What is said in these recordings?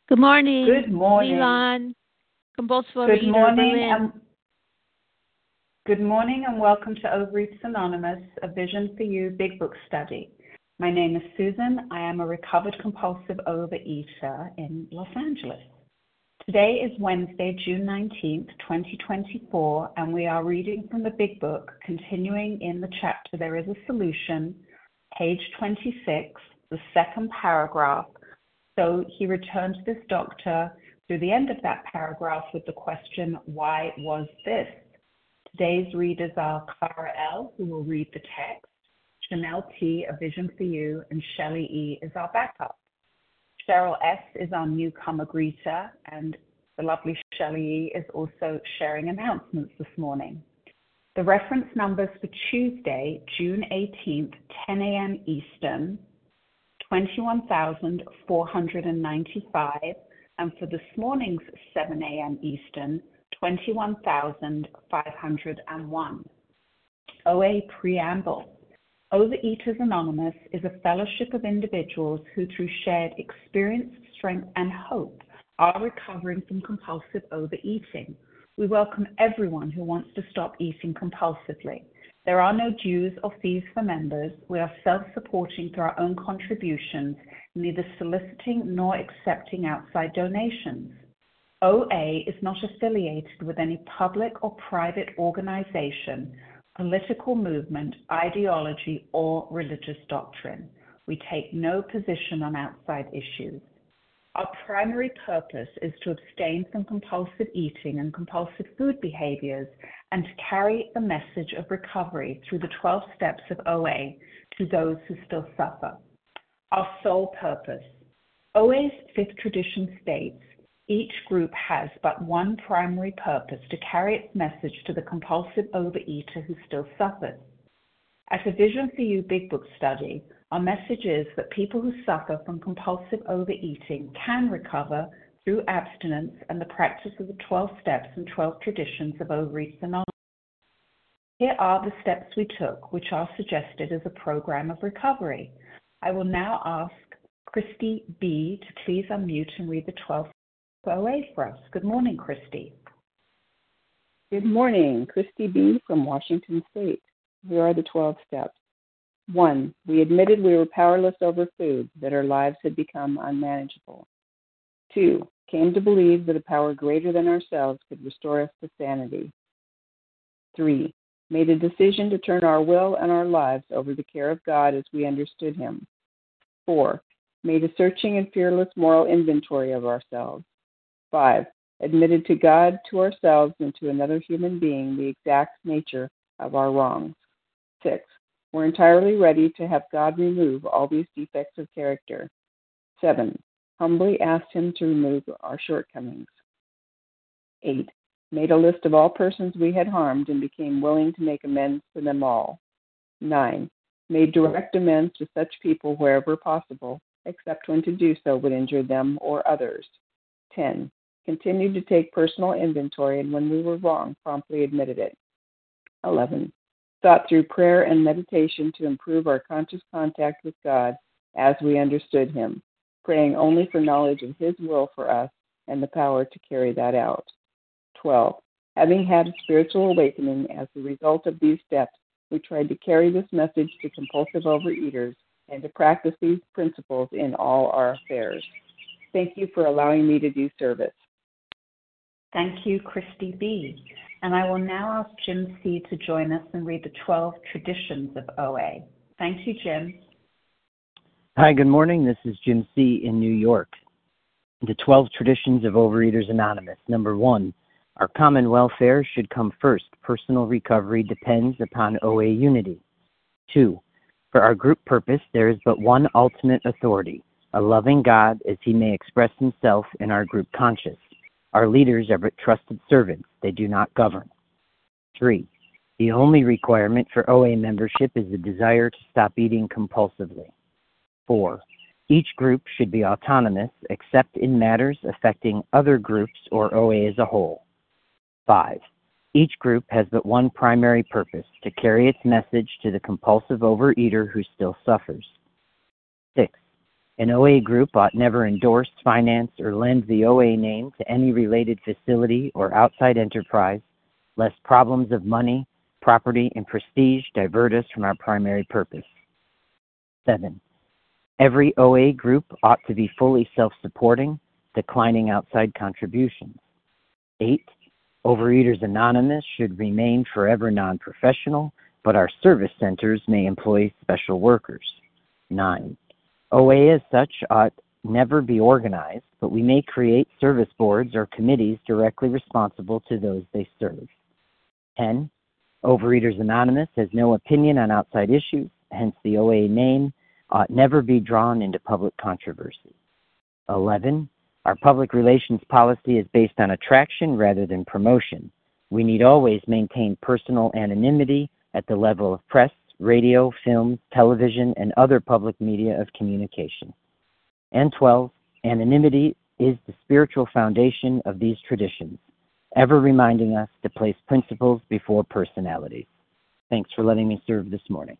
Good morning, Good morning. Leland, compulsive Good overeater, morning Berlin. and good morning and welcome to Overeaters Anonymous, a Vision for You Big Book study. My name is Susan. I am a recovered compulsive overeater in Los Angeles. Today is Wednesday, June 19th, 2024, and we are reading from the Big Book, continuing in the chapter There is a Solution, page 26, the second paragraph. So he returned to this doctor through the end of that paragraph with the question, why was this? Today's readers are Clara L., who will read the text, Chanel T., A Vision for You, and Shelley E. is our backup. Cheryl S. is our newcomer greeter, and the lovely Shelley E. is also sharing announcements this morning. The reference numbers for Tuesday, June 18th, 10 a.m. Eastern, 21,495, and for this morning's 7 a.m. Eastern, 21,501. OA Preamble. Overeaters Anonymous is a fellowship of individuals who, through shared experience, strength, and hope, are recovering from compulsive overeating. We welcome everyone who wants to stop eating compulsively. There are no dues or fees for members. We are self-supporting through our own contributions, neither soliciting nor accepting outside donations. OA is not affiliated with any public or private organization, political movement, ideology, or religious doctrine. We take no position on outside issues. Our primary purpose is to abstain from compulsive eating and compulsive food behaviors and to carry the message of recovery through the 12 steps of OA to those who still suffer. Our sole purpose. OA's fifth tradition states, each group has but one primary purpose, to carry its message to the compulsive overeater who still suffers. At a Vision for You Big Book study, our message is that people who suffer from compulsive overeating can recover through abstinence and the practice of the 12 steps and 12 traditions of Overeaters Anonymous. Here are the steps we took, which are suggested as a program of recovery. I will now ask Christy B. to please unmute and read the 12 OA for us. Good morning, Christy. Good morning, Christy B. from Washington State. Here are the 12 steps. 1. We admitted we were powerless over food, that our lives had become unmanageable. 2. Came to believe that a power greater than ourselves could restore us to sanity. 3. Made a decision to turn our will and our lives over the care of God as we understood Him. 4. Made a searching and fearless moral inventory of ourselves. 5. Admitted to God, to ourselves, and to another human being the exact nature of our wrongs. 6. We're entirely ready to have God remove all these defects of character. 7. Humbly asked Him to remove our shortcomings. 8. Made a list of all persons we had harmed and became willing to make amends for them all. 9. Made direct amends to such people wherever possible, except when to do so would injure them or others. 10. Continued to take personal inventory, and when we were wrong, promptly admitted it. 11. Sought through prayer and meditation to improve our conscious contact with God as we understood Him, praying only for knowledge of His will for us and the power to carry that out. 12. Having had a spiritual awakening as a result of these steps, we tried to carry this message to compulsive overeaters and to practice these principles in all our affairs. Thank you for allowing me to do service. Thank you, Christy B. And I will now ask Jim C. to join us and read the 12 traditions of OA. Thank you, Jim. Hi, good morning. This is Jim C. in New York. The 12 traditions of Overeaters Anonymous. Number 1, our common welfare should come first. Personal recovery depends upon OA unity. 2, for our group purpose, there is but one ultimate authority, a loving God as He may express Himself in our group conscience. Our leaders are but trusted servants. They do not govern. 3, the only requirement for OA membership is the desire to stop eating compulsively. 4, each group should be autonomous except in matters affecting other groups or OA as a whole. 5, each group has but one primary purpose, to carry its message to the compulsive overeater who still suffers. 6, An OA group ought never endorse, finance, or lend the OA name to any related facility or outside enterprise, lest problems of money, property, and prestige divert us from our primary purpose. 7. Every OA group ought to be fully self-supporting, declining outside contributions. 8. Overeaters Anonymous should remain forever non-professional, but our service centers may employ special workers. 9. OA as such ought never be organized, but we may create service boards or committees directly responsible to those they serve. 10. Overeaters Anonymous has no opinion on outside issues, hence the OA name ought never be drawn into public controversy. 11. Our public relations policy is based on attraction rather than promotion. We need always maintain personal anonymity at the level of press, radio, film, television, and other public media of communication. And 12. Anonymity is the spiritual foundation of these traditions, ever reminding us to place principles before personalities. Thanks for letting me serve this morning.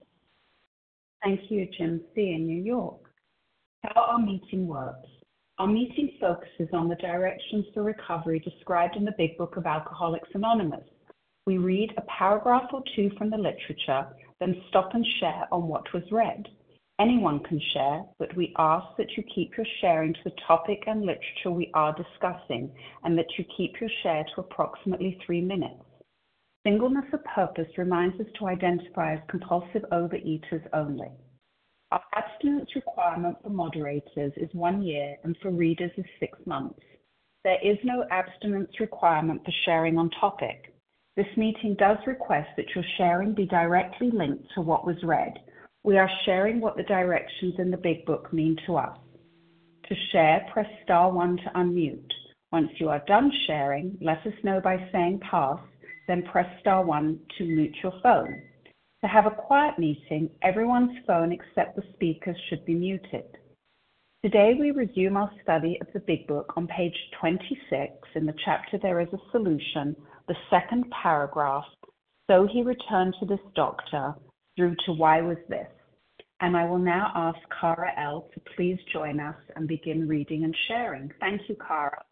Thank you, Jim C. in New York. How our meeting works. Our meeting focuses on the directions for recovery described in the Big Book of Alcoholics Anonymous. We read a paragraph or two from the literature, then stop and share on what was read. Anyone can share, but we ask that you keep your sharing to the topic and literature we are discussing, and that you keep your share to approximately 3 minutes. Singleness of purpose reminds us to identify as compulsive overeaters only. Our abstinence requirement for moderators is 1 year and for readers is 6 months. There is no abstinence requirement for sharing on topic. This meeting does request that your sharing be directly linked to what was read. We are sharing what the directions in the Big Book mean to us. To share, press star 1 to unmute. Once you are done sharing, let us know by saying pass, then press star 1 to mute your phone. To have a quiet meeting, everyone's phone except the speaker's should be muted. Today we resume our study of the Big Book on page 26 in the chapter There is a Solution, the second paragraph, So he returned to this doctor, through to Why was this? And I will now ask Cara L. to please join us and begin reading and sharing. Thank you, Cara.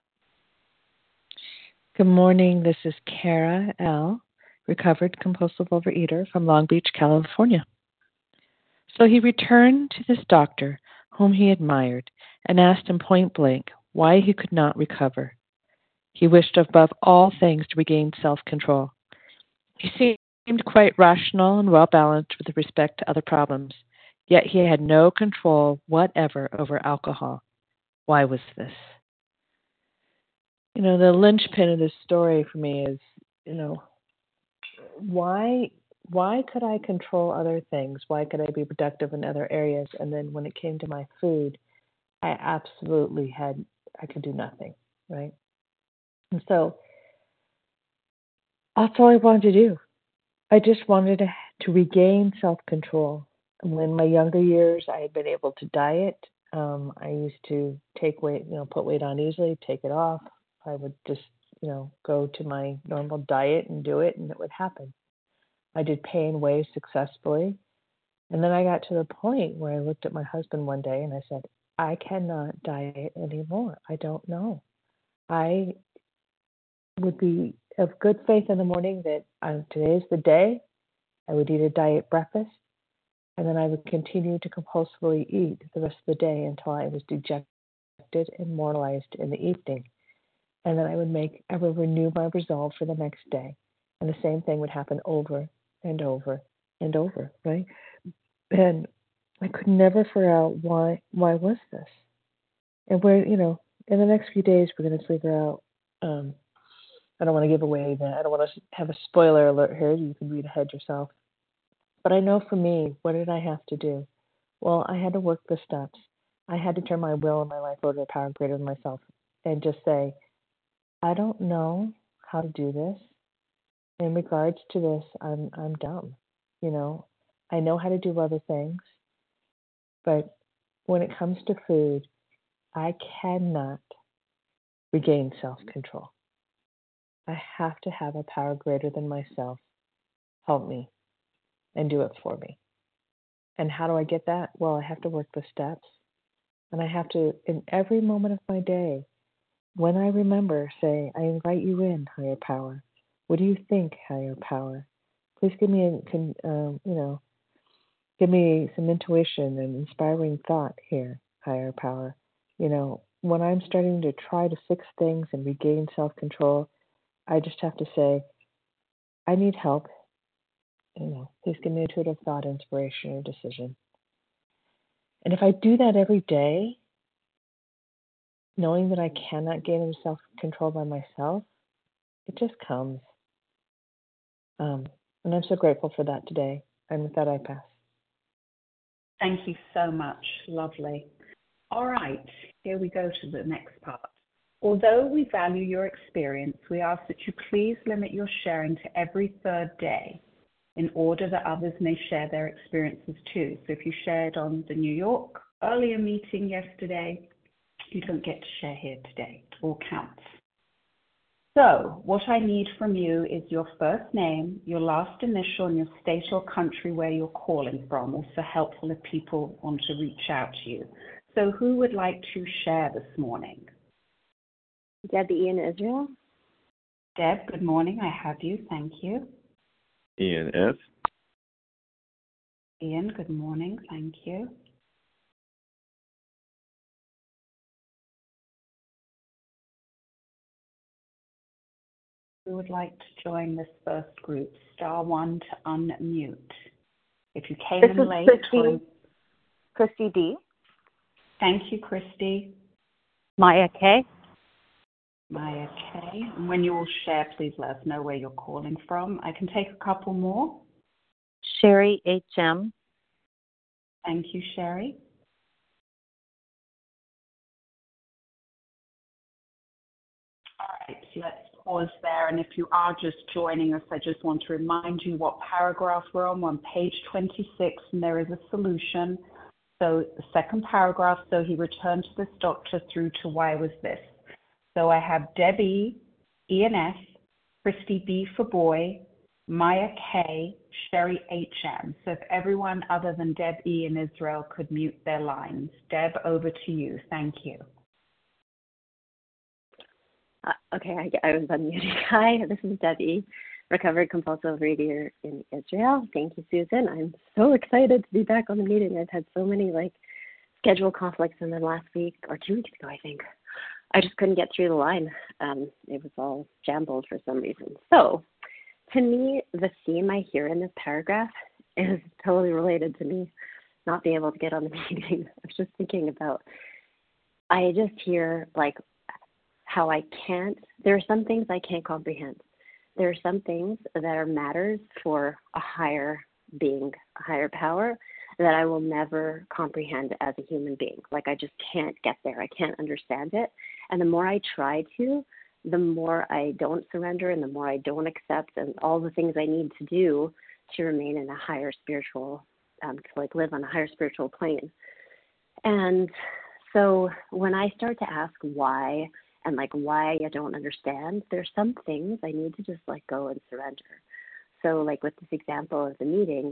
Good morning. This is Cara L., recovered compulsive overeater from Long Beach, California. So he returned to this doctor, whom he admired, and asked him point blank why he could not recover. He wished above all things to regain self-control. He seemed quite rational and well-balanced with respect to other problems, yet he had no control whatever over alcohol. Why was this? The linchpin of this story for me is, why could I control other things? Why could I be productive in other areas? And then when it came to my food, I could do nothing, right? And so that's all I wanted to do. I just wanted to regain self-control. And in my younger years, I had been able to diet. I used to take weight, put weight on easily, take it off. I would just, go to my normal diet and do it, and it would happen. I did pay and weigh successfully. And then I got to the point where I looked at my husband one day and I said, I cannot diet anymore. I don't know. I would be of good faith in the morning that today's the day. I would eat a diet breakfast, and then I would continue to compulsively eat the rest of the day until I was dejected and moralized in the evening. And then I would renew my resolve for the next day. And the same thing would happen over and over and over, right? And I could never figure out why was this? And in the next few days, we're going to figure out, I don't want to give away I don't want to have a spoiler alert here. You can read ahead yourself. But I know for me, what did I have to do? Well, I had to work the steps. I had to turn my will and my life over to a power greater than myself and just say, I don't know how to do this. In regards to this, I'm dumb. I know how to do other things, but when it comes to food, I cannot regain self-control. I have to have a power greater than myself help me and do it for me. And how do I get that? Well, I have to work the steps. And I have to, in every moment of my day, when I remember, say, I invite you in, higher power. What do you think, higher power? Please give me, give me some intuition and inspiring thought here, higher power. When I'm starting to try to fix things and regain self-control, I just have to say, I need help. Please give me intuitive thought, inspiration, or decision. And if I do that every day, knowing that I cannot gain self-control by myself, it just comes. And I'm so grateful for that today. And with that, I pass. Thank you so much. Lovely. All right, here we go to the next part. Although we value your experience, we ask that you please limit your sharing to every third day in order that others may share their experiences too. So if you shared on the New York earlier meeting yesterday, you don't get to share here today. It all counts. So what I need from you is your first name, your last initial, and your state or country where you're calling from. Also helpful if people want to reach out to you. So who would like to share this morning? Debbie in Israel. Deb, good morning. I have you. Thank you. Ian S. Ian, good morning. Thank you. Who would like to join this first group? *1 to unmute. If you came This in is late. Christy D. Thank you, Christy. Maya K. Maya K. And when you all share, please let us know where you're calling from. I can take a couple more. Sherry H.M. Thank you, Sherry. All right, so let's pause there. And if you are just joining us, I just want to remind you what paragraph we're on. We're on page 26, and there is a solution. So the second paragraph, so he returned to this doctor through to why was this. So I have Debbie, Ian S., Christy B for boy, Maya K, Sherry H.M. So if everyone other than Deb E in Israel could mute their lines. Deb, over to you. Thank you. Okay, I was unmuted. Hi, this is Debbie, recovered compulsive reader in Israel. Thank you, Susan. I'm so excited to be back on the meeting. I've had so many schedule conflicts in the last week or 2 weeks ago, I think. I just couldn't get through the line. It was all jambled for some reason. So, to me, the theme I hear in this paragraph is totally related to me not being able to get on the meeting. I was just thinking about, I just hear how I can't, there are some things I can't comprehend. There are some things that are matters for a higher being, a higher power, that I will never comprehend as a human being. I just can't get there. I can't understand it. And the more I try to, the more I don't surrender and the more I don't accept and all the things I need to do to remain in a higher spiritual, to live on a higher spiritual plane. And so when I start to ask why and why I don't understand, there's some things I need to just let go and surrender. So with this example of the meeting,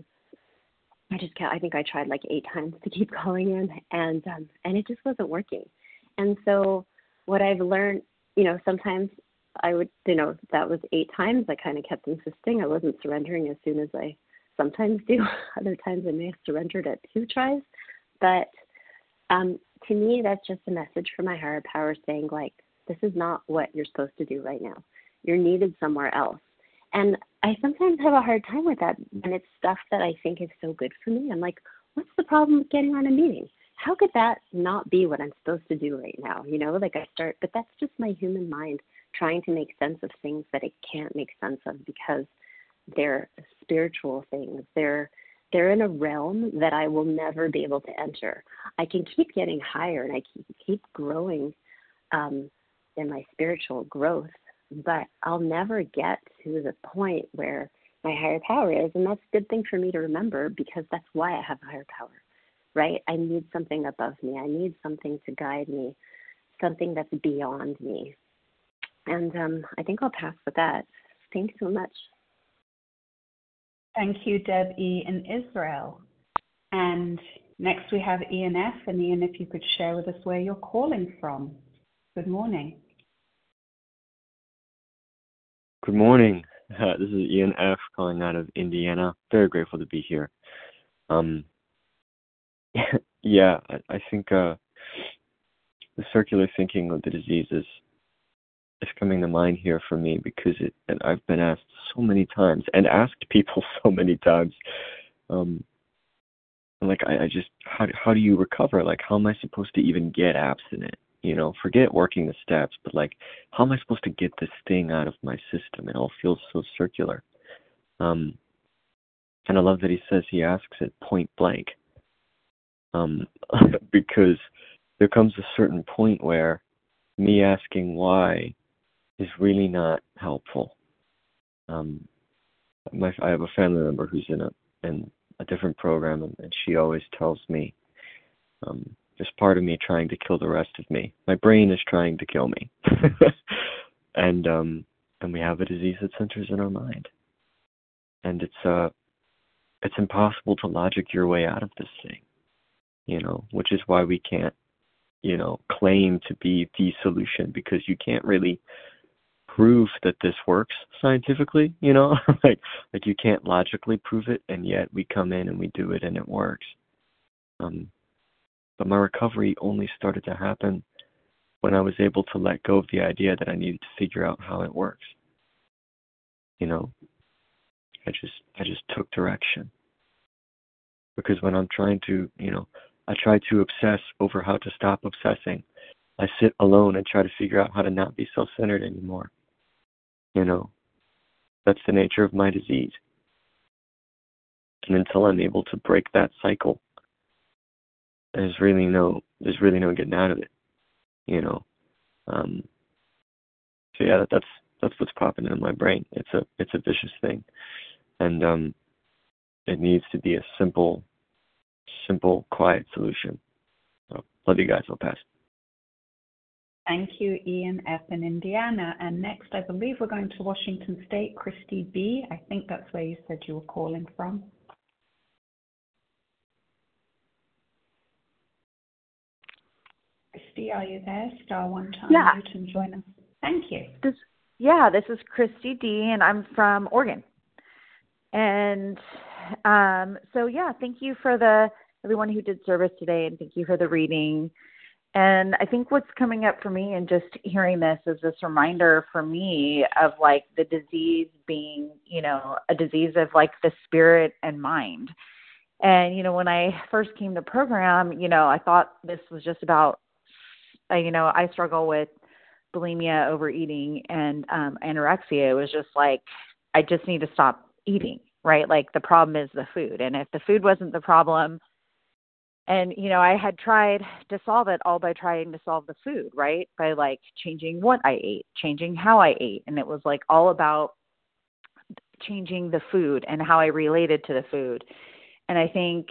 I just can't, I think I tried 8 times to keep calling in and it just wasn't working. And so what I've learned, sometimes I would, that was 8 times. I kind of kept insisting. I wasn't surrendering as soon as I sometimes do. Other times I may have surrendered at 2 tries. But to me, that's just a message from my higher power saying this is not what you're supposed to do right now. You're needed somewhere else. And I sometimes have a hard time with that when it's stuff that I think is so good for me. I'm what's the problem with getting on a meeting? How could that not be what I'm supposed to do right now? But that's just my human mind trying to make sense of things that it can't make sense of because they're spiritual things. They're in a realm that I will never be able to enter. I can keep getting higher and I keep growing in my spiritual growth, but I'll never get to the point where my higher power is. And that's a good thing for me to remember because that's why I have a higher power, right? I need something above me. I need something to guide me, something that's beyond me. And I think I'll pass with that. Thanks so much. Thank you, Deb E. in Israel. And Next, we have Ian F. And Ian, if you could share with us where you're calling from. Good morning. Good morning. This is Ian F. calling out of Indiana. Very grateful to be here. Yeah, I think the circular thinking of the disease is coming to mind here for me because I've been asked so many times and asked people so many times. Like I just how do you recover? Like how am I supposed to even get abstinent? Forget working the steps, but like how am I supposed to get this thing out of my system? It all feels so circular. And I love that he asks it point blank. Because there comes a certain point where me asking why is really not helpful. I have a family member who's in a different program, and she always tells me, there's part of me trying to kill the rest of me. My brain is trying to kill me. and we have a disease that centers in our mind. And it's impossible to logic your way out of this thing, which is why we can't, claim to be the solution, because you can't really prove that this works scientifically, like you can't logically prove it, and yet we come in and we do it and it works. But my recovery only started to happen when I was able to let go of the idea that I needed to figure out how it works. I just took direction. Because when I'm trying to, I try to obsess over how to stop obsessing. I sit alone and try to figure out how to not be self-centered anymore. That's the nature of my disease. And until I'm able to break that cycle, there's really no getting out of it. So yeah, that's what's popping in my brain. It's a vicious thing, and it needs to be a simple, quiet solution. So, love you guys. I'll pass. Thank you, Ian F. in Indiana. And next, I believe we're going to Washington State. Christy B. I think that's where you said you were calling from. Christy, are you there? Star one to unmute and join us. Thank you. This is Christy D. and I'm from Oregon. And thank you for everyone who did service today, and thank you for the reading. And I think what's coming up for me and just hearing this is this reminder for me of like the disease being, a disease of like the spirit and mind. And, when I first came to program, I thought this was just about, I struggle with bulimia, overeating, and anorexia. It was just like, I just need to stop eating, right? Like the problem is the food. And if the food wasn't the problem, and, I had tried to solve it all by trying to solve the food, right? By like changing what I ate, changing how I ate. And it was like all about changing the food and how I related to the food. And I think,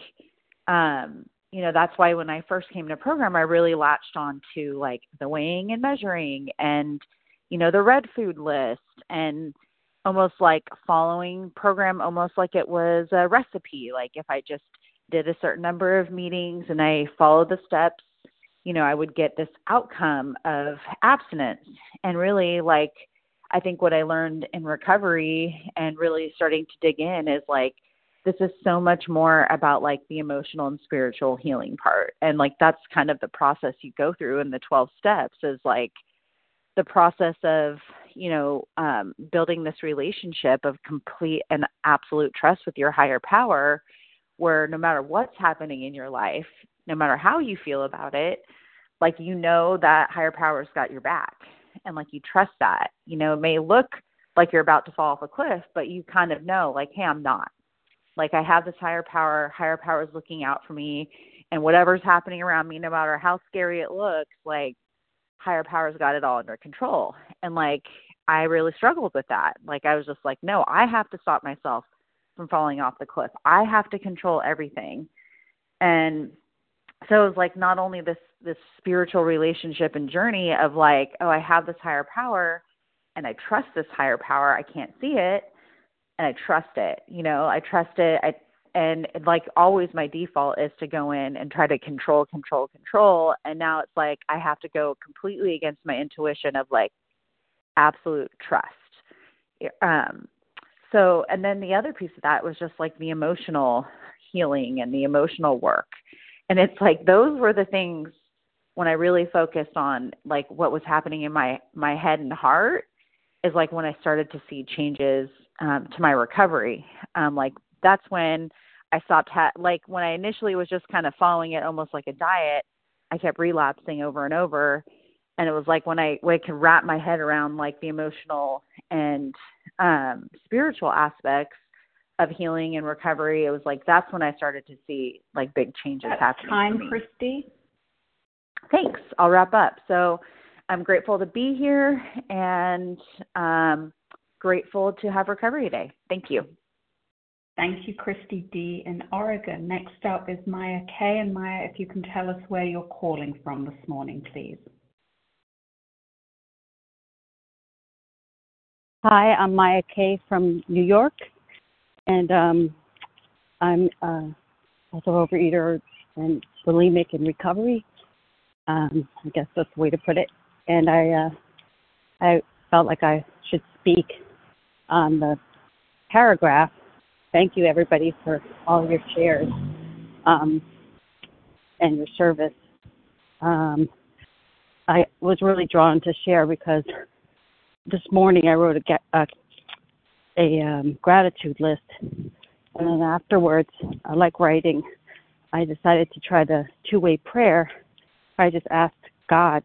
that's why when I first came to program, I really latched on to like the weighing and measuring and, the red food list, and almost like following program, almost like it was a recipe. Like if I just did a certain number of meetings and I followed the steps, I would get this outcome of abstinence. And really, like, I think what I learned in recovery and really starting to dig in is like, this is so much more about like the emotional and spiritual healing part. And like, that's kind of the process you go through in the 12 steps, is like the process of, building this relationship of complete and absolute trust with your higher power, where no matter what's happening in your life, no matter how you feel about it, like, that higher power's got your back, and like, you trust that. It may look like you're about to fall off a cliff, but you kind of know, like, hey, I'm not. Like, I have this higher power is looking out for me, and whatever's happening around me, no matter how scary it looks, like, higher power's got it all under control. And like, I really struggled with that. Like, I was just like, no, I have to stop myself from falling off the cliff. I have to control everything. And so it was like not only this spiritual relationship and journey of like, oh, I have this higher power and I trust this higher power. I can't see it, and I trust it. I trust it. and like always my default is to go in and try to control. And now it's like I have to go completely against my intuition of like absolute trust. So, and then the other piece of that was just like the emotional healing and the emotional work. And it's like, those were the things when I really focused on like what was happening in my head and heart is like when I started to see changes to my recovery. Like that's when I stopped, like when I initially was just kind of following it almost like a diet, I kept relapsing over and over. And it was like when I could wrap my head around like the emotional and spiritual aspects of healing and recovery, it was like that's when I started to see like big changes happening. Time, Christy. Thanks. I'll wrap up. So I'm grateful to be here and grateful to have Recovery Day. Thank you. Thank you, Christy D. in Oregon. Next up is Maya K. And Maya, if you can tell us where you're calling from this morning, please. Hi, I'm Maya K. from New York, and I'm also overeater and bulimic in recovery. I guess that's the way to put it. And I felt like I should speak on the paragraph. Thank you, everybody, for all your shares and your service. I was really drawn to share because this morning I wrote a gratitude list, and then afterwards, I like writing. I decided to try the two-way prayer. I just asked God,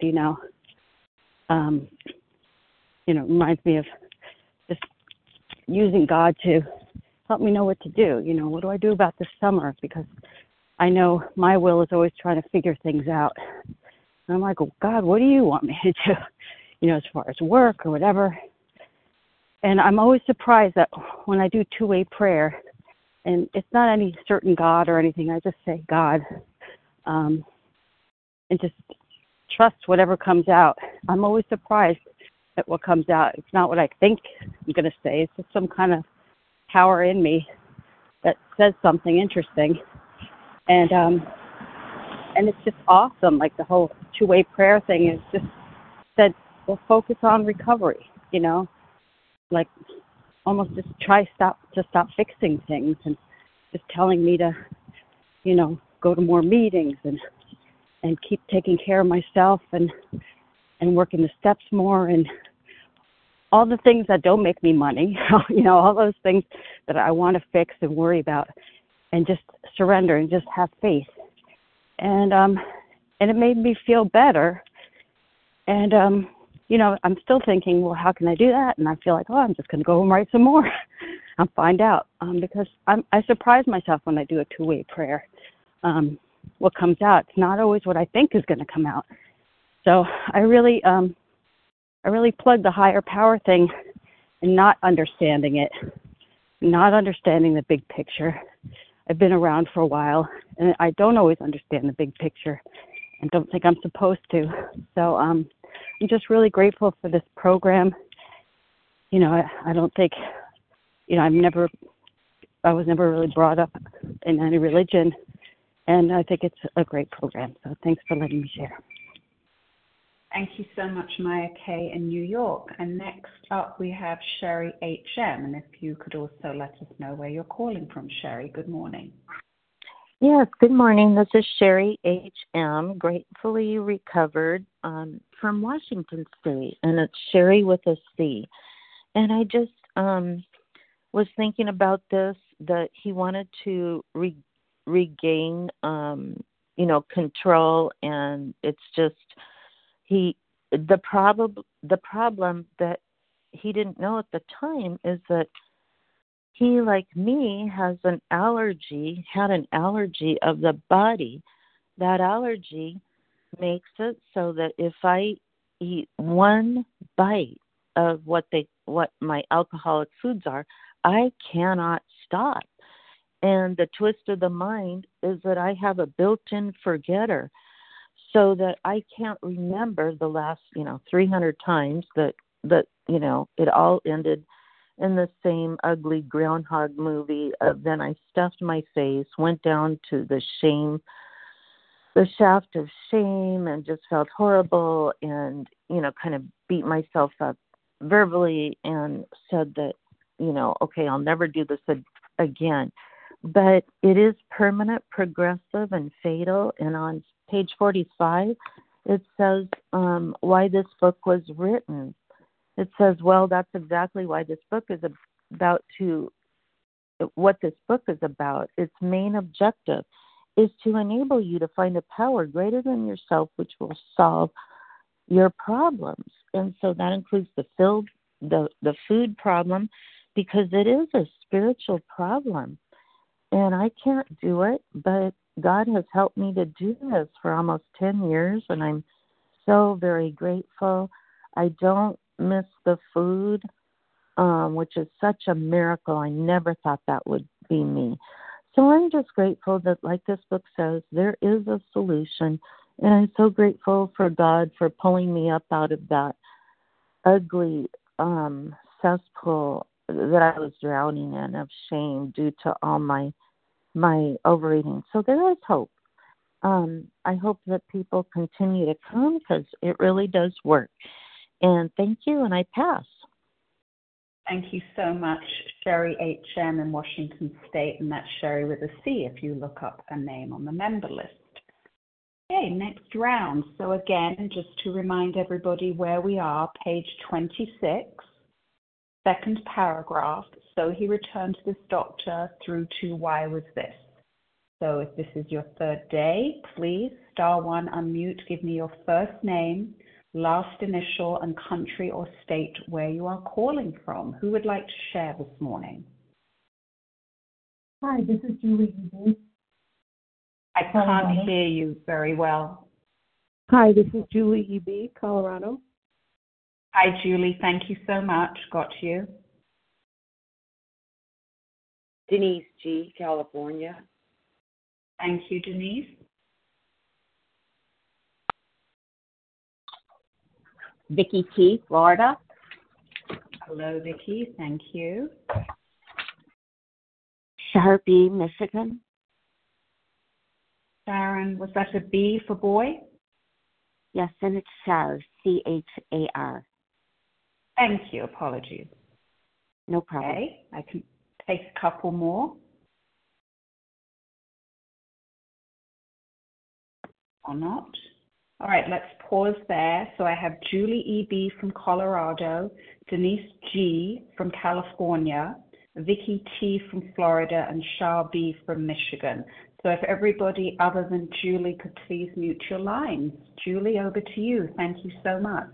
reminds me of just using God to help me know what to do. What do I do about this summer? Because I know my will is always trying to figure things out. And I'm like, oh, God, what do you want me to do? As far as work or whatever. And I'm always surprised that when I do two-way prayer, and it's not any certain God or anything, I just say God, and just trust whatever comes out. I'm always surprised at what comes out. It's not what I think I'm going to say. It's just some kind of power in me that says something interesting. And it's just awesome. Like the whole two-way prayer thing is just said, well, focus on recovery, like almost just stop fixing things and just telling me to, go to more meetings and keep taking care of myself and working the steps more and all the things that don't make me money, all those things that I want to fix and worry about and just surrender and just have faith. And it made me feel better. And, I'm still thinking, well, how can I do that? And I feel like, I'm just going to go home and write some more and find out because I surprise myself when I do a two-way prayer. What comes out, it's not always what I think is going to come out. So I really plugged the higher power thing and not understanding it, not understanding the big picture. I've been around for a while, and I don't always understand the big picture and don't think I'm supposed to. So I'm just really grateful for this program. I don't think, I was never really brought up in any religion, and I think it's a great program. So thanks for letting me share. Thank you so much, Maya K. in New York. And next up, we have Sherry H.M. And if you could also let us know where you're calling from, Sherry. Good morning. Yes, good morning. This is Sherry H.M., gratefully recovered from Washington State, and it's Sherry with a C. And I just was thinking about this, that he wanted to regain, control, and it's just the problem that he didn't know at the time is that he, like me, had an allergy of the body. That allergy makes it so that if I eat one bite of what my alcoholic foods are, I cannot stop. And the twist of the mind is that I have a built-in forgetter, so that I can't remember the last, 300 times that it all ended in the same ugly groundhog movie of then I stuffed my face, went down to the shaft of shame, and just felt horrible and, kind of beat myself up verbally and said that, okay, I'll never do this again. But it is permanent, progressive, and fatal. And on page 45, it says why this book was written. It says, well, that's exactly why this book is what this book is about. Its main objective is to enable you to find a power greater than yourself, which will solve your problems. And so that includes the food problem, because it is a spiritual problem. And I can't do it, but God has helped me to do this for almost 10 years, and I'm so very grateful. I don't miss the food, which is such a miracle. I never thought that would be me. So I'm just grateful that, like this book says, there is a solution. And I'm so grateful for God for pulling me up out of that ugly cesspool that I was drowning in of shame due to all my overeating. So there is hope. I hope that people continue to come, because it really does work. And thank you, and I pass. Thank you so much, Sherry H.M. in Washington State, and that's Sherry with a C if you look up her name on the member list. Okay, next round. So again, just to remind everybody where we are, page 26, second paragraph. So he returned to this doctor through to why was this? So if this is your third day, please, *1, unmute, give me your first name, last initial, and country or state where you are calling from. Who would like to share this morning? Hi, this is Julie E.B. I can't hear you very well. Hi, this is Julie E.B., Colorado. Hi, Julie. Thank you so much. Got you. Denise G., California. Thank you, Denise. Vicki T., Florida. Hello, Vicki. Thank you. Sharpie, Michigan. Sharon, was that a B for boy? Yes, and it's Char, C-H-A-R. Thank you. Apologies. No problem. Okay, I can take a couple more. Or not. All right, let's pause there. So I have Julie E.B. from Colorado, Denise G. from California, Vicki T. from Florida, and Shar B. from Michigan. So if everybody other than Julie could please mute your lines. Julie, over to you. Thank you so much.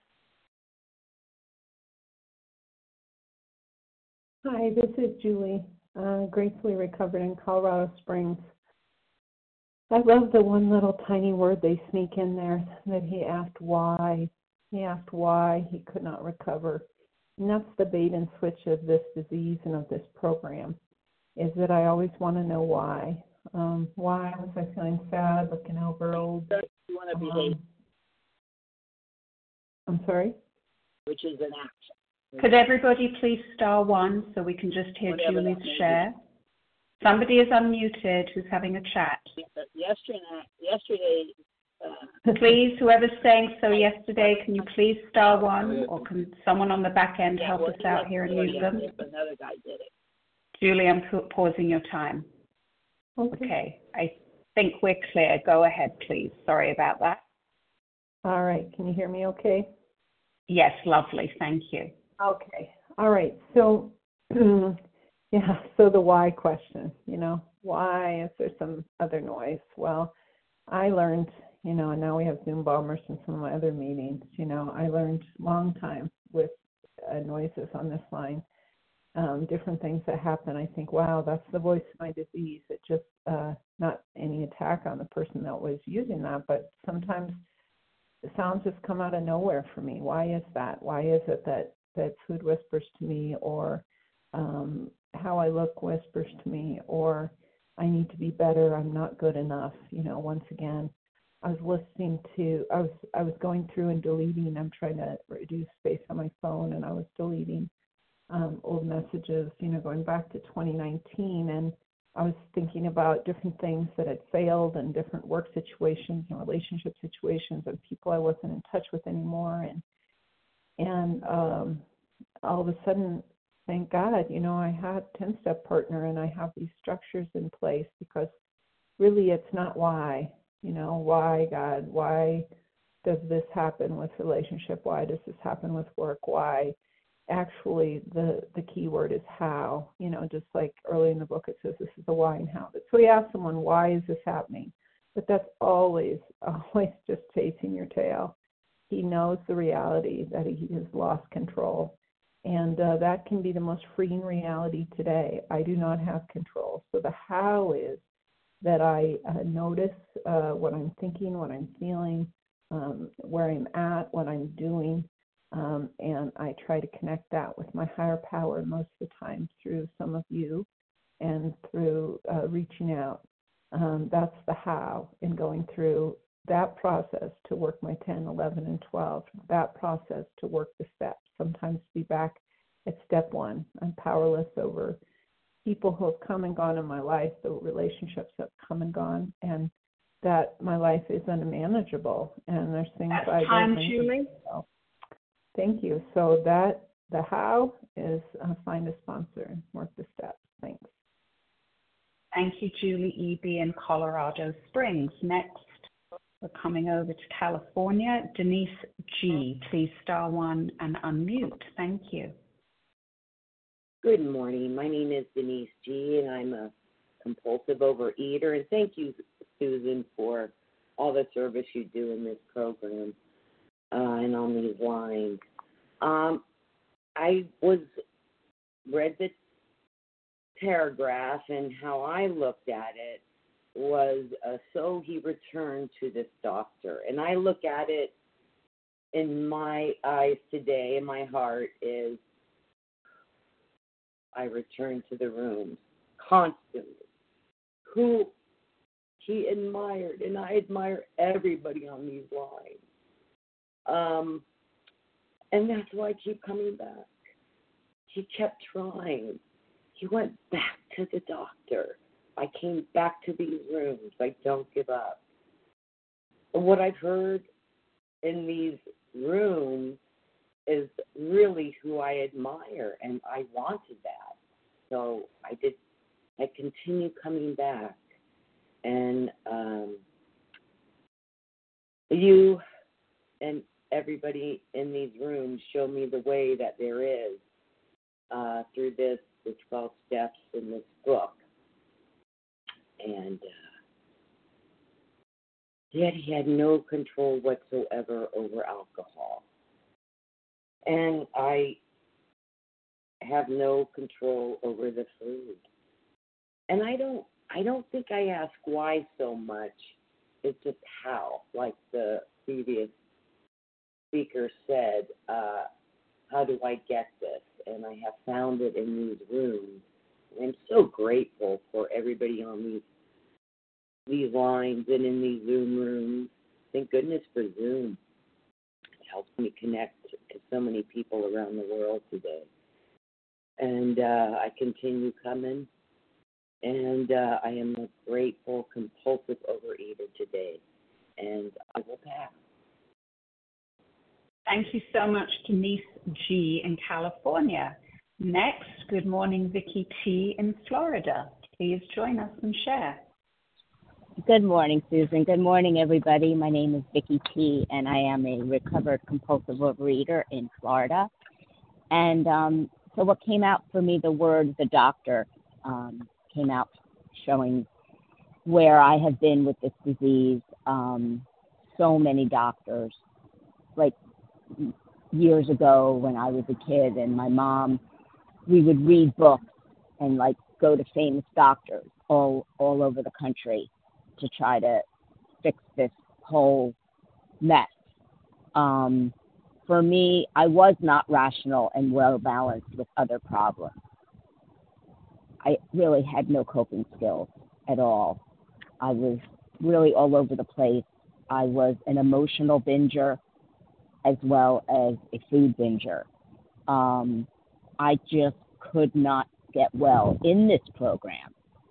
Hi, this is Julie, gracefully recovered in Colorado Springs. I love the one little tiny word they sneak in there that he asked why. He asked why he could not recover. And that's the bait and switch of this disease and of this program, is that I always want to know why. Why was I feeling sad, looking over old? You want to behave. I'm sorry? Which is an action. Could everybody please *1 so we can just hear Whatever Julie's that may share? Somebody is unmuted who's having a chat. Yesterday. Please, whoever's saying so yesterday, can you please *1, or can someone on the back end help us out here and mute them? Another guy did it. Julie, I'm pausing your time. Okay. I think we're clear. Go ahead, please. Sorry about that. All right. Can you hear me okay? Yes, lovely. Thank you. Okay. All right. So, yeah, so the why question, why is there some other noise? Well, I learned, and now we have Zoom bombers and some of my other meetings, I learned long time with noises on this line, different things that happen. I think, wow, that's the voice of my disease. It just, not any attack on the person that was using that, but sometimes the sounds just come out of nowhere for me. Why is that? Why is it that food whispers to me, or how I look whispers to me, or I need to be better, I'm not good enough. Once again, I was going through and deleting. I'm trying to reduce space on my phone, and I was deleting old messages, going back to 2019, and I was thinking about different things that had failed and different work situations and relationship situations and people I wasn't in touch with anymore. And all of a sudden, thank God, I had a 10-step partner and I have these structures in place, because really it's not why, why God, why does this happen with relationship? Why does this happen with work? Why? Actually, the key word is how, just like early in the book, it says this is the why and how. So we ask someone, why is this happening? But that's always just chasing your tail. He knows the reality that he has lost control. And that can be the most freeing reality today. I do not have control. So the how is that I notice what I'm thinking, what I'm feeling, where I'm at, what I'm doing. And I try to connect that with my higher power most of the time through some of you and through reaching out. That's the how, in going through that process to work my 10, 11, and 12, that process to work the steps, sometimes to be back at step 1. I'm powerless over people who have come and gone in my life, the relationships that have come and gone, and that my life is unmanageable. And there's things I don't Julie. Thank you. So that the how is find a sponsor and work the steps. Thanks. Thank you, Julie E.B. in Colorado Springs. Next, we're coming over to California. Denise G. Please star 1 and unmute. Thank you. Good morning. My name is Denise G., and I'm a compulsive overeater. And thank you, Susan, for all the service you do in this program. And on these lines, I read the paragraph, and how I looked at it was, so he returned to this doctor. And I look at it in my eyes today, in my heart, is I return to the rooms constantly, who he admired, and I admire everybody on these lines. And that's why I keep coming back. He kept trying. He went back to the doctor. I came back to these rooms. I don't give up. And what I've heard in these rooms is really who I admire, and I wanted that. So I continue coming back. And you and everybody in these rooms show me the way that there is through the 12 steps in this book. And yet he had no control whatsoever over alcohol. And I have no control over the food. And I don't think I ask why so much. It's just how, like the previous speaker said, how do I get this? And I have found it in these rooms. And I'm so grateful for everybody on these lines and in these Zoom rooms. Thank goodness for Zoom. It helps me connect to so many people around the world today. And I continue coming. And I am a grateful, compulsive overeater today. And I will pass. Thank you so much, Denise G. in California. Next, good morning, Vicky T. in Florida. Please join us and share. Good morning, Susan. Good morning, everybody. My name is Vicky T., and I am a recovered compulsive overeater in Florida. And so what came out for me, the word the doctor came out showing where I have been with this disease. So many doctors, like years ago when I was a kid and my mom, we would read books and like go to famous doctors all over the country to try to fix this whole mess. For me, I was not rational and well balanced with other problems. I really had no coping skills at all. I was really all over the place. I was an emotional binger as well as a food binger. I just could not get well in this program.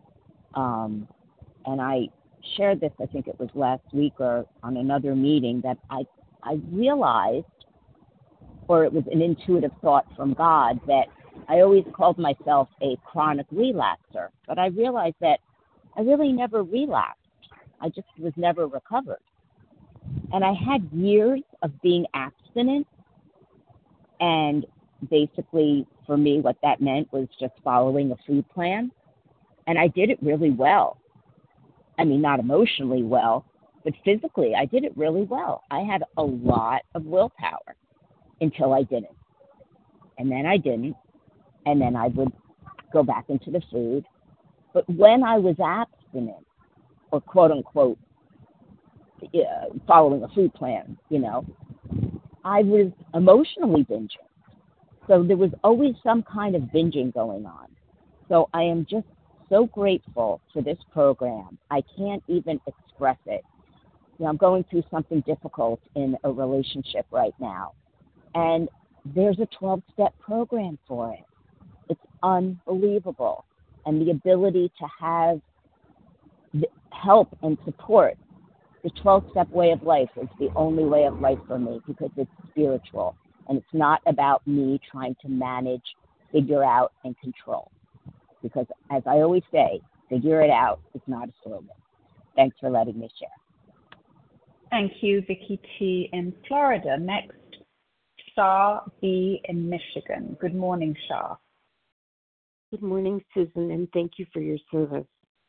And I shared this, I think it was last week or on another meeting, that I realized, or it was an intuitive thought from God, that I always called myself a chronic relapser, but I realized that I really never relapsed. I just was never recovered. And I had years of being abstinent, and basically for me what that meant was just following a food plan, and I did it really well. I mean, not emotionally well, but physically I did it really well. I had a lot of willpower until I didn't. And then I didn't. And then I would go back into the food. But when I was abstinent, or quote unquote, following a food plan, I was emotionally binging. So there was always some kind of binging going on. So I am just so grateful for this program. I can't even express it. I'm going through something difficult in a relationship right now. And there's a 12-step program for it. It's unbelievable. And the ability to have help and support. The 12-step way of life is the only way of life for me because it's spiritual. And it's not about me trying to manage, figure out, and control. Because as I always say, figure it out is not a slogan. Thanks for letting me share. Thank you, Vicky T. in Florida. Next, Shah B. in Michigan. Good morning, Shah. Good morning, Susan, and thank you for your service.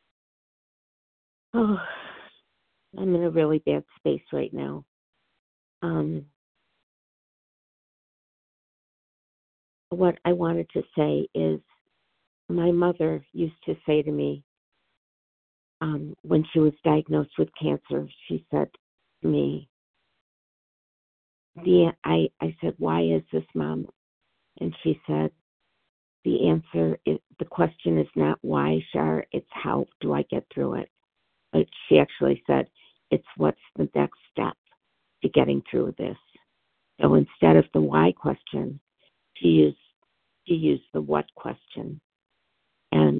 Oh, I'm in a really bad space right now. What I wanted to say is my mother used to say to me when she was diagnosed with cancer, she said to me, I said, "Why is this, Mom?" And she said, the answer is, the question is not why, Shar, it's how do I get through it. But she actually said, it's what's the next step to getting through this. So instead of the why question, she used the what question. And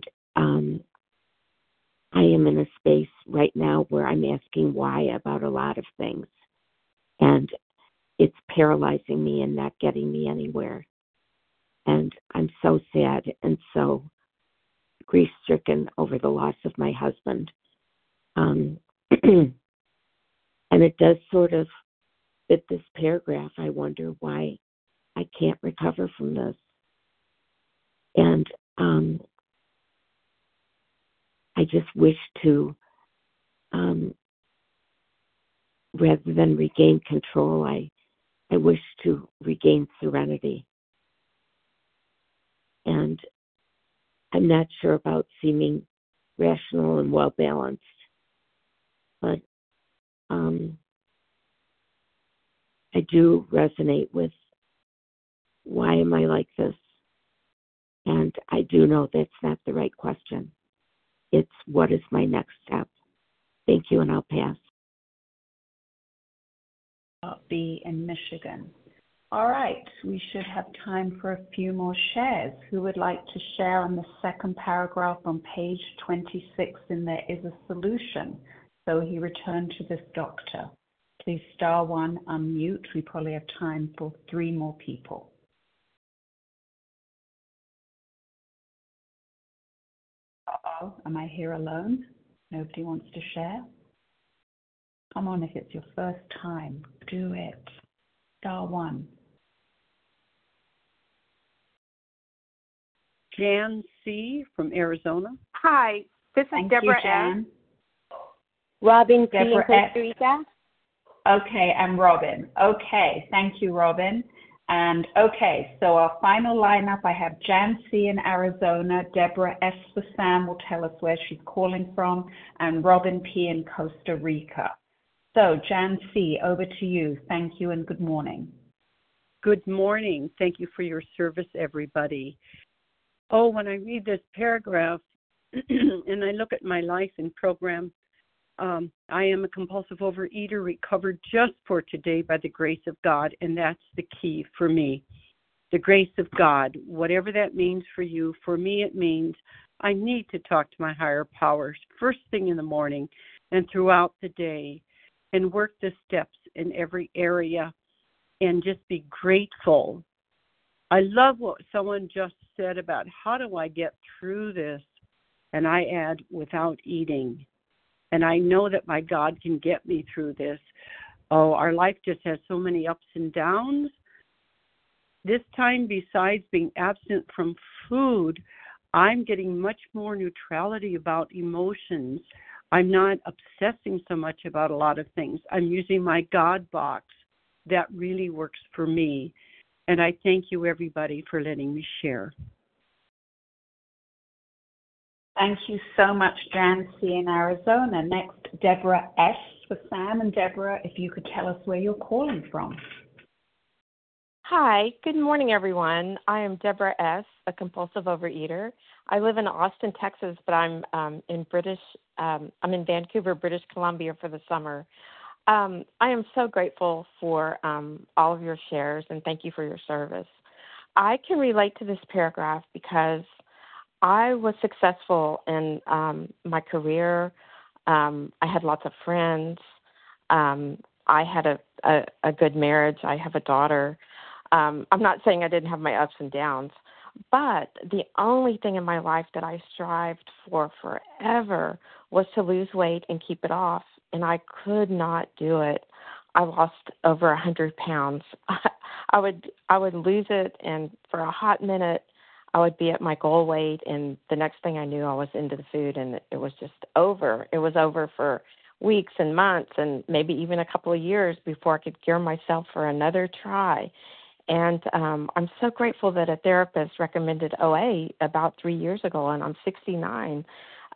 I am in a space right now where I'm asking why about a lot of things. And it's paralyzing me and not getting me anywhere. And I'm so sad and so grief-stricken over the loss of my husband. And it does sort of fit this paragraph. I wonder why I can't recover from this. And I just wish to, rather than regain control, I wish to regain serenity. And I'm not sure about seeming rational and well-balanced, but I do resonate with why am I like this? And I do know that's not the right question. It's what is my next step? Thank you, and I'll pass. B in Michigan. All right, we should have time for a few more shares. Who would like to share on the second paragraph on page 26 in There Is a Solution? So he returned to this doctor. Please star one, unmute. We probably have time for 3 more people. Uh-oh, am I here alone? Nobody wants to share? Come on, if it's your first time, do it. Star one. Jan C. from Arizona. Hi, this is Thank Deborah you, Jan. S. Robin P. in Deborah Costa Rica. Okay, and Robin. Okay, thank you, Robin. And okay, so our final lineup, I have Jan C. in Arizona, Deborah S. for Sam will tell us where she's calling from, and Robin P. in Costa Rica. So Jan C., over to you. Thank you and good morning. Good morning. Thank you for your service, everybody. Oh, when I read this paragraph and I look at my life and program, I am a compulsive overeater recovered just for today by the grace of God, and that's the key for me. the grace of God, whatever that means for you. For me, it means I need to talk to my higher powers first thing in the morning and throughout the day and work the steps in every area and just be grateful. I love what someone just said about how do I get through this? And I add, without eating. And I know that my God can get me through this. Oh, our life just has so many ups and downs. This time, besides being absent from food, I'm getting much more neutrality about emotions. I'm not obsessing so much about a lot of things. I'm using my God box. That really works for me. And I thank you, everybody, for letting me share. Thank you so much, Jan C. in Arizona. Next, Deborah S. for Sam. And Deborah, if you could tell us where you're calling from. Hi, good morning, everyone. I am Deborah S., a compulsive overeater. I live in Austin, Texas, but I'm in Vancouver, British Columbia for the summer. I am so grateful for all of your shares, and thank you for your service. I can relate to this paragraph because I was successful in my career. I had lots of friends. I had a good marriage. I have a daughter. I'm not saying I didn't have my ups and downs, but the only thing in my life that I strived for forever was to lose weight and keep it off, and I could not do it. I lost over 100 pounds. I would lose it, and for a hot minute, I would be at my goal weight, and the next thing I knew, I was into the food, and it was just over. It was over for weeks and months and maybe even a couple of years before I could gear myself for another try. And I'm so grateful that a therapist recommended OA about 3 years ago, and I'm 69.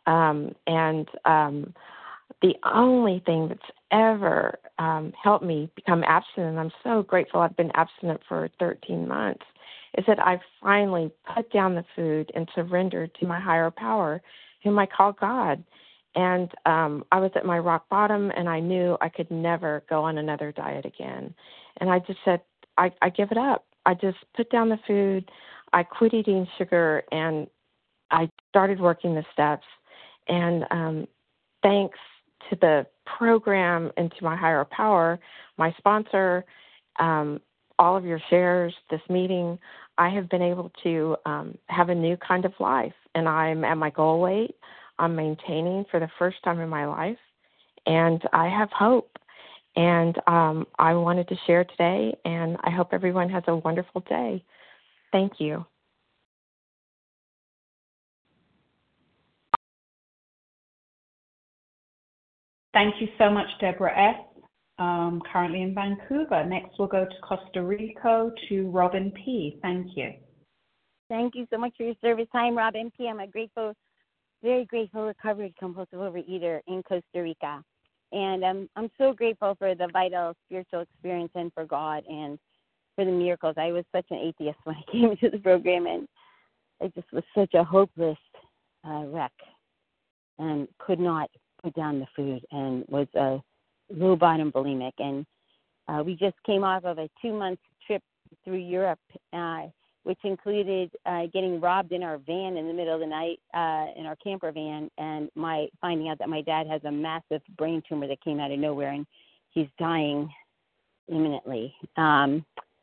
The only thing that's ever helped me become abstinent, and I'm so grateful I've been abstinent for 13 months, is that I finally put down the food and surrendered to my higher power, whom I call God. And I was at my rock bottom, and I knew I could never go on another diet again. And I just said, I give it up. I just put down the food. I quit eating sugar, and I started working the steps. And thanks to the program and to my higher power, my sponsor, all of your shares, this meeting, I have been able to have a new kind of life. And I'm at my goal weight. I'm maintaining for the first time in my life. And I have hope. And I wanted to share today, and I hope everyone has a wonderful day. Thank you. Thank you so much, Deborah S., currently in Vancouver. Next, we'll go to Costa Rica to Robin P. Thank you. Thank you so much for your service. Hi, I'm Robin P. I'm a very grateful recovered compulsive overeater in Costa Rica. And I'm so grateful for the vital spiritual experience and for God and for the miracles. I was such an atheist when I came into the program, and I just was such a hopeless wreck and could not put down the food and was a low-bottom bulimic. And we just came off of a 2-month trip through Europe, which included getting robbed in our van in the middle of the night, in our camper van, and finding out that my dad has a massive brain tumor that came out of nowhere, and he's dying imminently. And,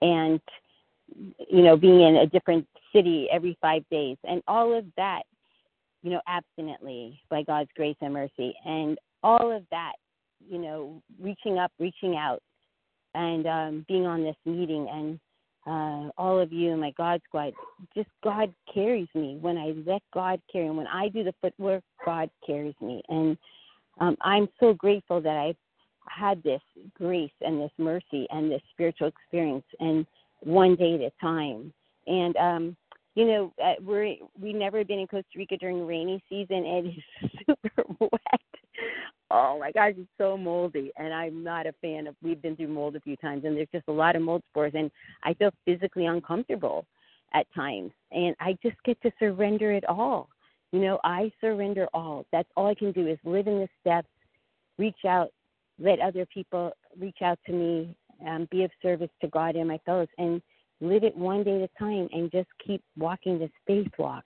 being in a different city every 5 days, and all of that, abstinently by God's grace and mercy, and all of that, reaching up, reaching out, and being on this meeting, and all of you and my God squad, just God carries me. When I let God carry, and when I do the footwork, God carries me. And I'm so grateful that I've had this grace and this mercy and this spiritual experience, and one day at a time. And, we've never been in Costa Rica during the rainy season. It is super wet. Oh my gosh, it's so moldy, and I'm not a fan of. We've been through mold a few times, and there's just a lot of mold spores, and I feel physically uncomfortable at times, and I just get to surrender it all. I surrender all. That's all I can do is live in the steps, reach out, let other people reach out to me, be of service to God and my fellows, and live it one day at a time and just keep walking the spacewalk.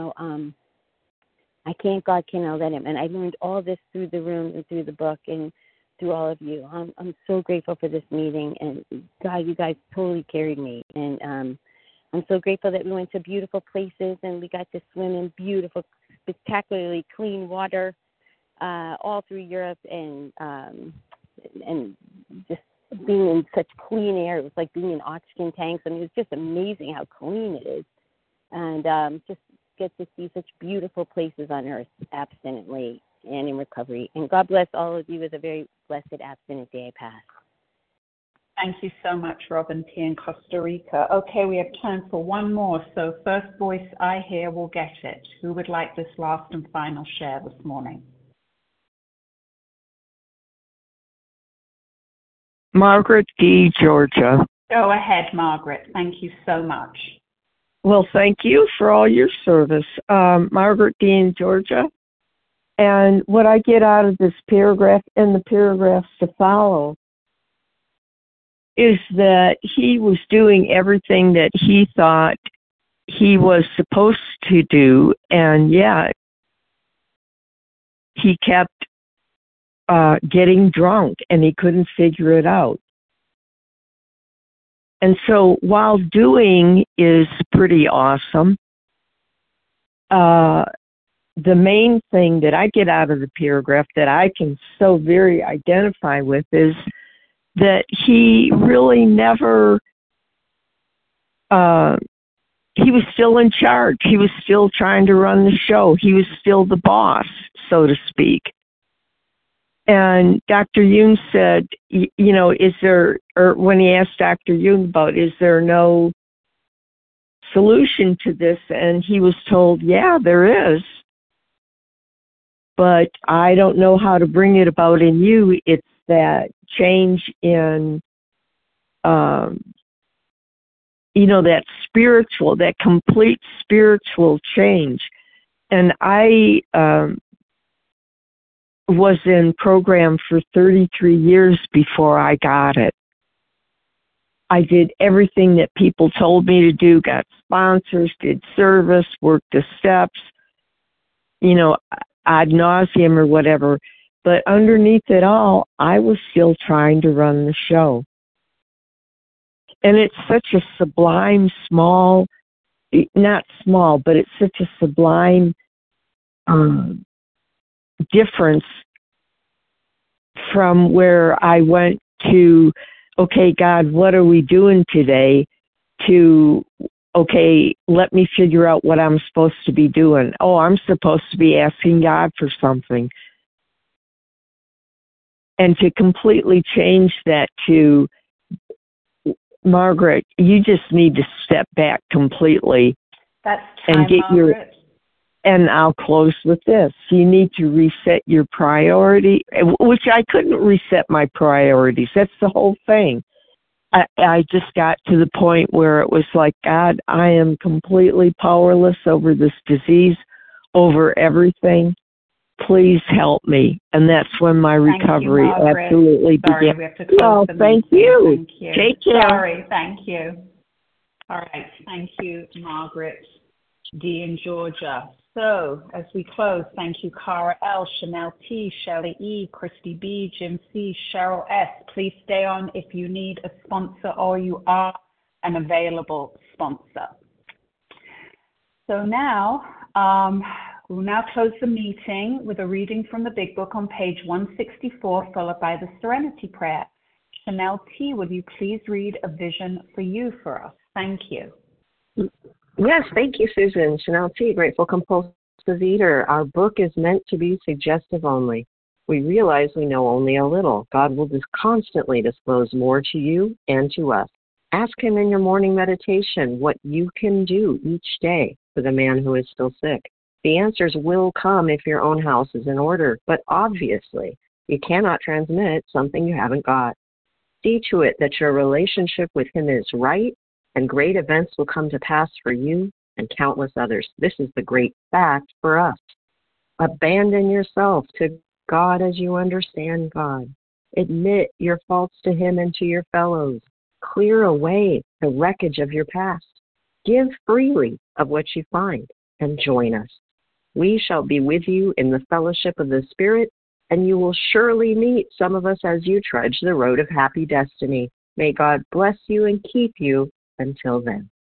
I can't, God cannot let him. And I learned all this through the room and through the book and through all of you. I'm so grateful for this meeting. And God, you guys totally carried me. And I'm so grateful that we went to beautiful places and we got to swim in beautiful, spectacularly clean water all through Europe and just being in such clean air. It was like being in oxygen tanks. I mean, it's just amazing how clean it is. And just get to see such beautiful places on earth abstinently and in recovery. And God bless all of you with a very blessed abstinent day I pass. Thank you so much, Robin P. in Costa Rica. Okay, we have time for one more. So first voice I hear will get it. Who would like this last and final share this morning? Margaret D., Georgia. Go ahead, Margaret. Thank you so much. Well, thank you for all your service. Margaret D. in Georgia. And what I get out of this paragraph and the paragraphs to follow is that he was doing everything that he thought he was supposed to do, and yet he kept getting drunk and he couldn't figure it out. And so while doing is pretty awesome, the main thing that I get out of the paragraph that I can so very identify with is that he really never, he was still in charge. He was still trying to run the show. He was still the boss, so to speak. And Dr. Yoon said, is there, or when he asked Dr. Yoon about, is there no solution to this? And he was told, yeah, there is. But I don't know how to bring it about in you. It's that change in, that spiritual, that complete spiritual change. And I was in program for 33 years before I got it. I did everything that people told me to do, got sponsors, did service, worked the steps, ad nauseum or whatever. But underneath it all, I was still trying to run the show. And it's such a sublime, not small, but it's such a sublime difference from where I went to, okay, God, what are we doing today? To, okay, let me figure out what I'm supposed to be doing. Oh, I'm supposed to be asking God for something. And to completely change that to, Margaret, you just need to step back completely. That's time, and get Margaret. And I'll close with this. You need to reset your priority, which I couldn't reset my priorities. That's the whole thing. I just got to the point where it was like, God, I am completely powerless over this disease, over everything. Please help me. And that's when my recovery absolutely began. We have to close the thank you. Thank you. Take care. Sorry, thank you. All right, thank you, Margaret D. in Georgia. So, as we close, thank you, Cara L., Chanel T., Shelley E., Christy B., Jim C., Cheryl S. Please stay on if you need a sponsor or you are an available sponsor. So now, we'll now close the meeting with a reading from the Big Book on page 164, followed by the Serenity Prayer. Chanel T., will you please read A Vision for You for us? Thank you. Yes, thank you, Susan. Chanel T., Grateful Compulsive Eater. Our book is meant to be suggestive only. We realize we know only a little. God will constantly disclose more to you and to us. Ask him in your morning meditation what you can do each day for the man who is still sick. The answers will come if your own house is in order, but obviously you cannot transmit something you haven't got. See to it that your relationship with him is right, and great events will come to pass for you and countless others. This is the great fact for us. Abandon yourself to God as you understand God. Admit your faults to him and to your fellows. Clear away the wreckage of your past. Give freely of what you find and join us. We shall be with you in the fellowship of the Spirit, and you will surely meet some of us as you trudge the road of happy destiny. May God bless you and keep you until then.